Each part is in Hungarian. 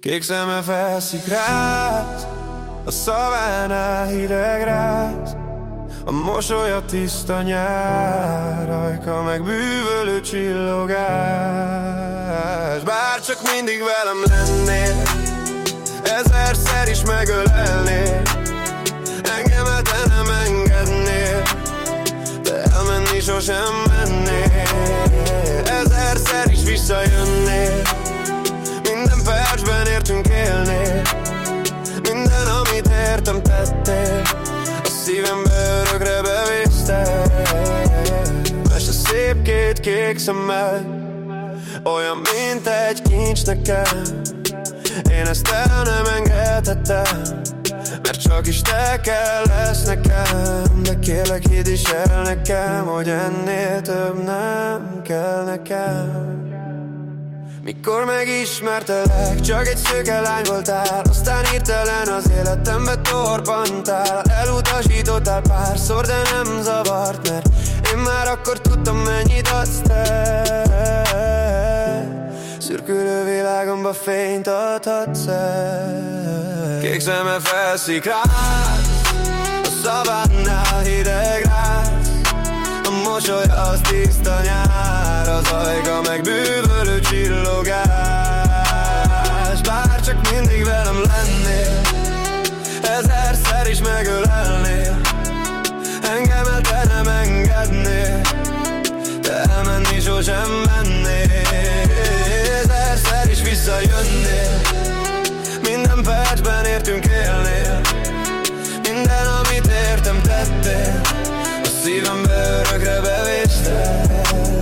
Kék szeme felszik rád, a szavánál hideg rád, a mosolya tiszta nyár, ajka meg bűvölő csillogás. Bár csak mindig velem lennél, ezerszer is megölelnél, engemet te nem engednél, de elmenni sosem mennél. Ezerszer is visszajönnél, minden percben értünk élnél, minden amit értem tettél, a szívembe örökre bevésztél. Mese szép két kék szemmel, olyan mint egy kincs nekem. Én ezt el nem engedhetem, mert csak is te kell lesz nekem. De kérlek hidd is el nekem, hogy ennél több nem kell nekem. Mikor megismertelek, csak egy szőke lány voltál, aztán hirtelen az életembe torpantál. Elutasítottál párszor, de nem zavart, mert én már akkor tudtam, mennyit adsz te. Szürkülő világomba fényt adhatsz el. Kék szeme felszik rád, a szavánál hideg rád, a mosoly az tiszta nyár, az ajka meg bűvölő csillogás. Bár csak mindig velem lennél, ezerszer is megölelnél, engemet te nem engednél, de elmenni sosem mennél. Ezerszer is visszajönnél, minden percben értünk élnél, minden amit értem tettél, a szívembe örökre bevésztél.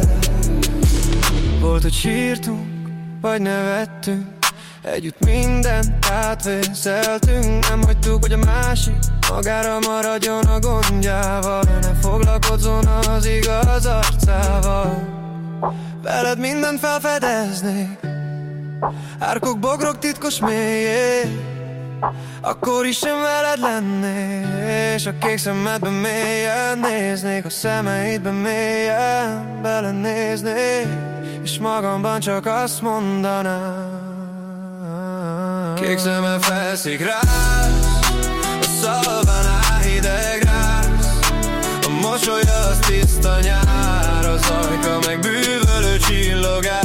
Volt, hogy sírtunk, vagy nevettünk, együtt mindent átvészeltünk. Nem hagytuk, hogy a másik magára maradjon a gondjával, ne foglalkozzon az igaz arcával. Veled mindent felfedeznék, árkok, bogrok titkos mélyé, akkor is sem veled lennék, és a kék szemedben mélyen néznék, a szemeidben mélyen belenéznék, és magamban csak azt mondanám. Kék szeme felszik rád, a szalvánál hideg rád, a mosoly az tiszta nyár, az ajka meg bűvölő csillogás.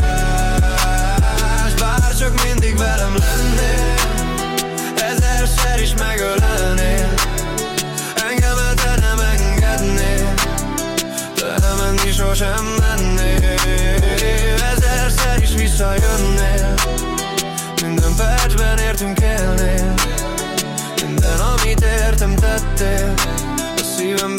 Bár csak mindig velem lennél, ezerszer is megölelnél, engemet te nem engednél, de elmenni sosem mennél. Ezerszer is visszajönnél, minden percben értünk élnél, minden amit értem tettél, a szívembe